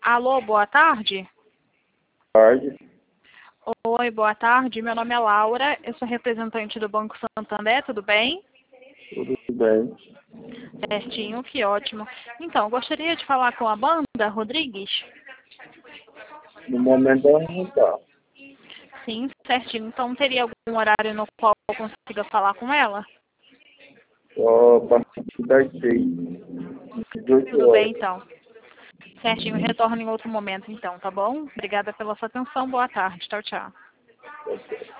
Alô, boa tarde. Tarde, Oi, boa tarde. Meu nome é Laura, eu sou representante do Banco Santander, tudo bem? tudo bem? Certinho, que ótimo. Então, eu gostaria de falar com a Banda Rodrigues? No momento ela não está. Sim, certinho. Então, teria algum horário no qual eu consiga falar com ela? Só a partir das 6, 18 Tudo bem, horas. então. Certinho, retorno em outro momento, então, tá bom? Obrigada pela sua atenção, boa tarde. Tchau, tchau. Ok.